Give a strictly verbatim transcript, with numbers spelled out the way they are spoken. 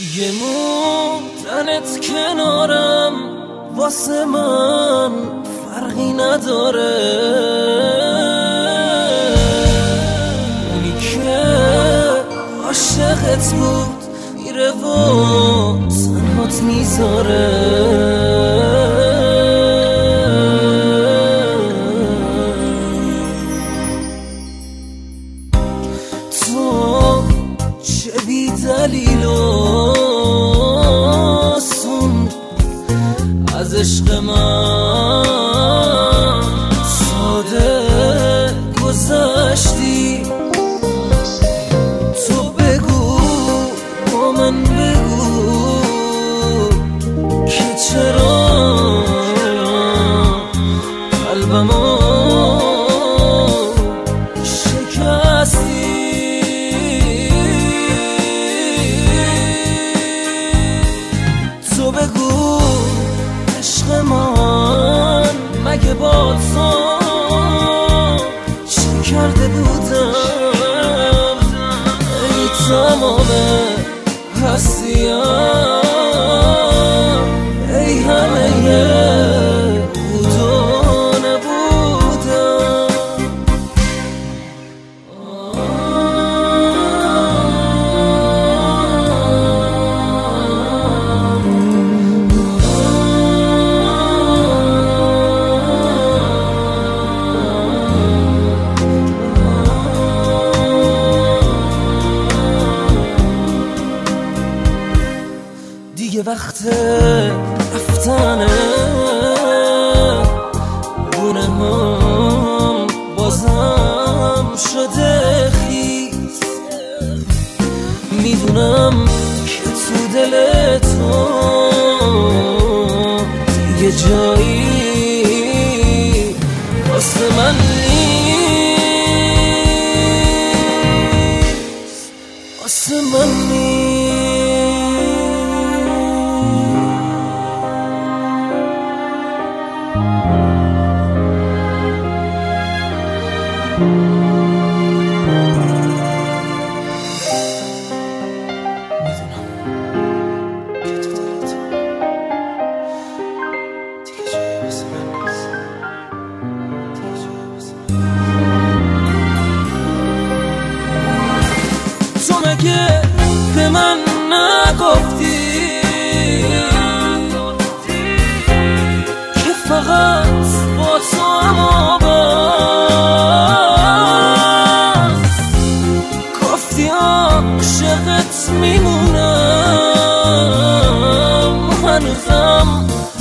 یه موندنت کنارم واسه من فرقی نداره، اونی که عاشقت بود میره و تنهات میذاره. تو چه بی دلیل آسون از عشق من ساده گذشتی. تو بگو با من بگو که چرا قلبمو شکستی. تو بگو عشق من مگه با تو چه کرده بودم؟ ای تمام هستیم، ای همه بود و نبودم. دیگه وقت رفتنه، گونه هم بازم شده خیز. میدونم که تو دل تو دیگه جایی واسه من نیست، واسه من نیست. تو مگه به من نگفتی که فقط با تو اما بس؟ گفتی عاشقت میمونم، هنوزم